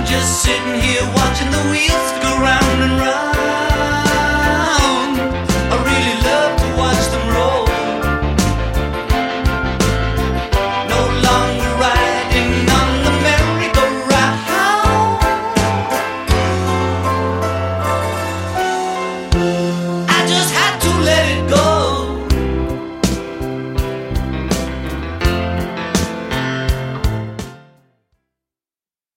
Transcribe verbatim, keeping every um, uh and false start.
just sitting here watching the wheels go round and round.